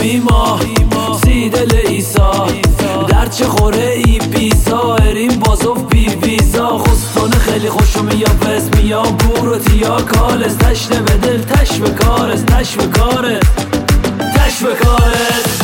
بیما سی دل ایسا در چه خوره ای بیزا اریم بازوف بی ویزا خستانه خیلی خوشو میا بس میا بورو تیا کالس تشنه به دل تش به کارس تش به کارس تش به کارس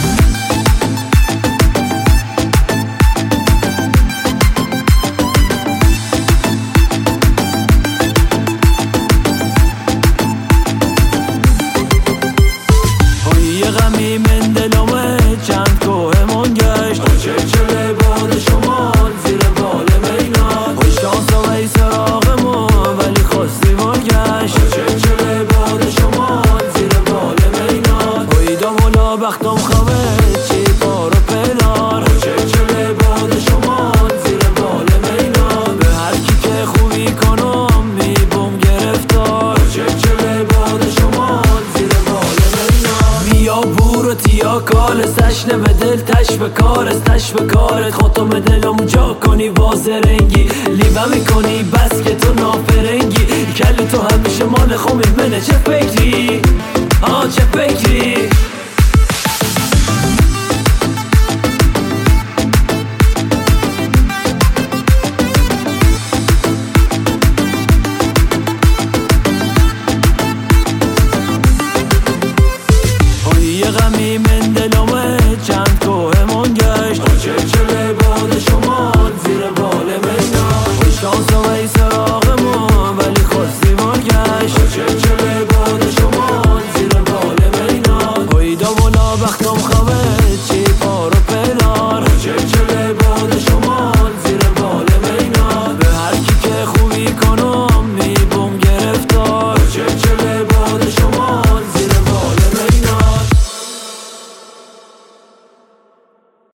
غمی من دلمه چند کوه من گشت چه چله باد شمال زیر بال مینا خوش شانس و ای سراغ ما ولی خواستی مار گشت چه چله باد شمال زیر بال مینا اویدام ولا بختم خواه چی پارو پنار چه چله باد شمال زیر بال مینا به هر کی که خوبی کنم میبوم گرفتار چه چله باد شمال زیر بال مینا میا بورو تیا کالس تشنه به دل تش به کارس تش به کارت خودم دلم جا کنی واسه رنگی لیبه میکنی بس که تو نافرنگی کلی تو همیشه مال خومی منه چه فکری چه فکری غمی من دلمه چند کوه من گشت چه چله باد شمال زیر بال مینا خوش شانس و ای سراغ ما ولی خواستی مار گشت چه چله باد شمال زیر بال مینا اویدا ولا بخت